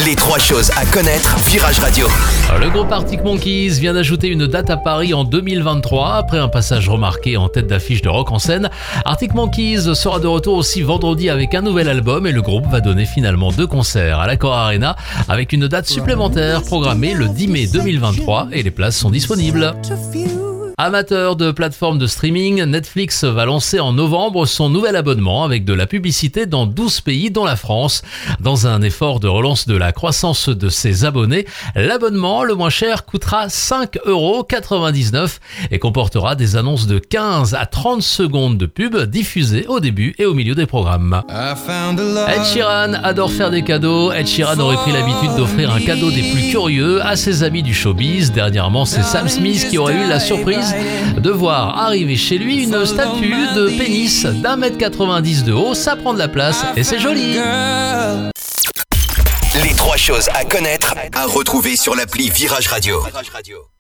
Les 3 choses à connaître, Virage Radio. Le groupe Arctic Monkeys vient d'ajouter une date à Paris en 2023. Après un passage remarqué en tête d'affiche de Rock en scène, Arctic Monkeys sera de retour aussi vendredi avec un nouvel album et le groupe va donner finalement 2 concerts à l'Accor Arena avec une date supplémentaire programmée le 10 mai 2023 et les places sont disponibles. Amateur de plateformes de streaming, Netflix va lancer en novembre son nouvel abonnement avec de la publicité dans 12 pays dont la France. Dans un effort de relance de la croissance de ses abonnés, l'abonnement le moins cher coûtera 5,99€ et comportera des annonces de 15 à 30 secondes de pub diffusées au début et au milieu des programmes. Ed Sheeran adore faire des cadeaux. Ed Sheeran aurait pris l'habitude d'offrir un cadeau des plus curieux à ses amis du showbiz. Dernièrement, c'est Sam Smith qui aurait eu la surprise de voir arriver chez lui une statue de pénis d'1,90 m de haut. Ça prend de la place et c'est joli. Les 3 choses à connaître, à retrouver sur l'appli Virage Radio.